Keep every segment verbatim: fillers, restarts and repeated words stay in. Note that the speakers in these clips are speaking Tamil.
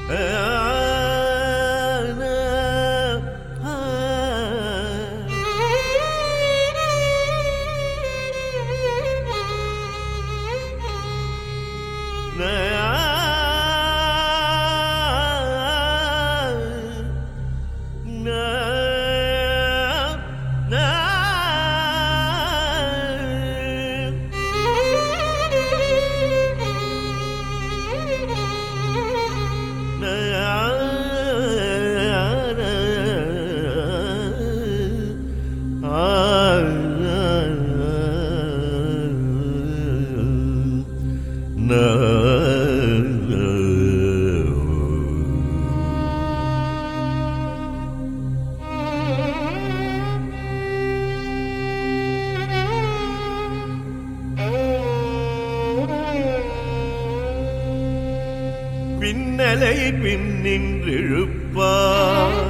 பின்னலை பின்னின்றிழுப்பார்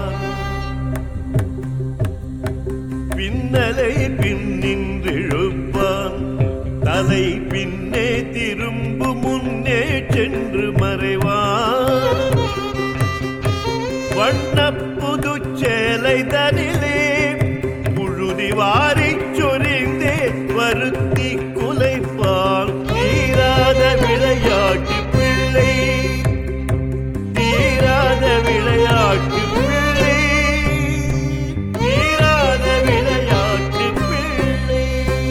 பின்னலை பின்னின்றிழுப்பான் தலை பின்னே திரும்பு முன்னே சென்று மறைவான் வண்ண புதுச்சேலை தனிலே புழுதி வாரிச் சொரிந்தே வருத்தி குலைப்பான் தீராத விளையாட்டு பிள்ளை தீராத விளையாட்டு பிள்ளை தீராத விளையாட்டு பிள்ளை.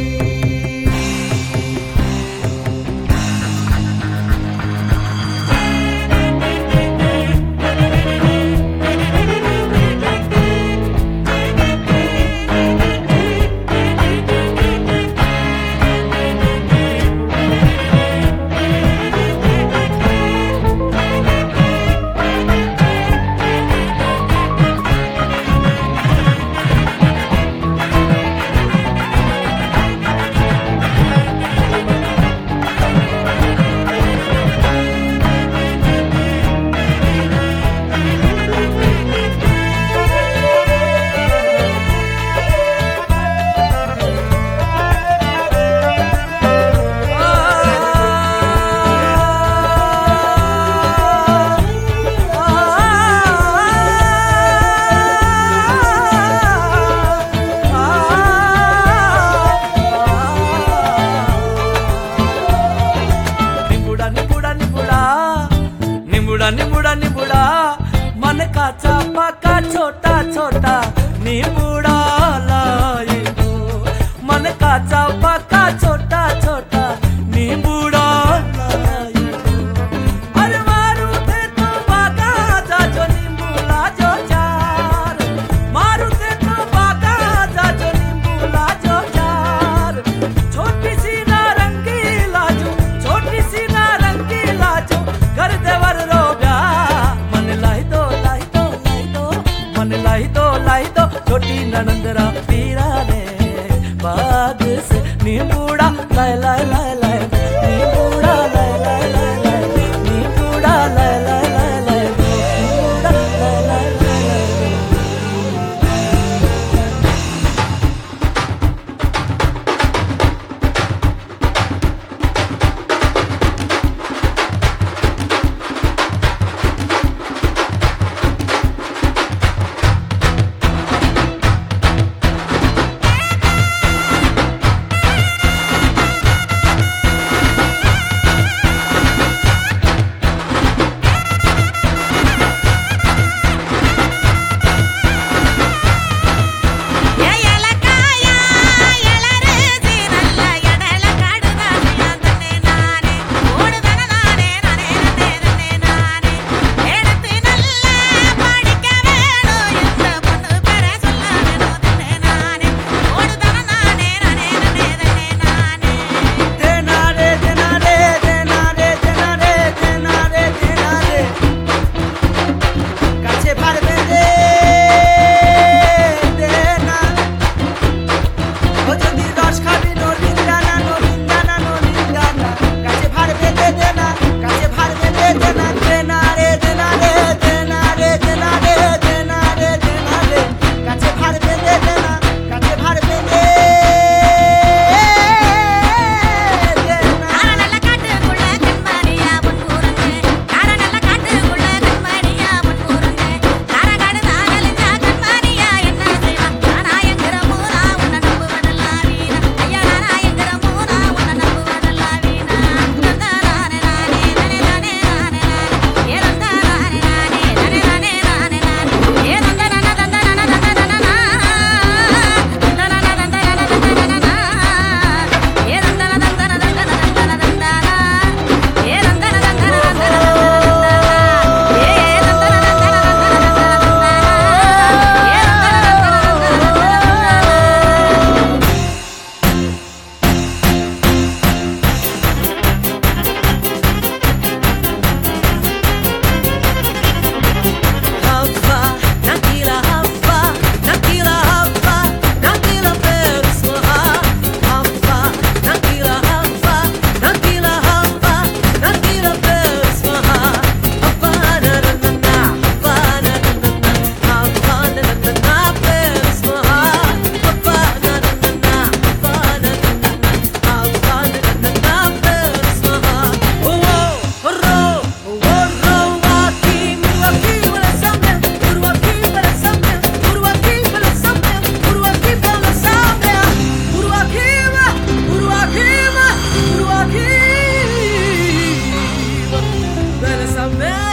निमुड़ा निमुड़ा मन का चापा का छोटा छोटा निमुड़ा लाई दो मन का चापा का छोटा छोटा निमुड़ा लाई दो अरे मारू ते तो बागा जा जो निमुला जो चार मारू ते तो बागा जा जो निमुला जो चार छोटी सी नारंगी लाजो छोटी सी नारंगी लाजो कर देवर रो छोटी ननंदरा पीरा ने बाग से निमुड़ा लाय लाय लाय लाय निमुड़ा लाय लाय लाय लाय निमुड़ा लाय लाय लाय लाय निमुड़ा लाय लाय लाय Saber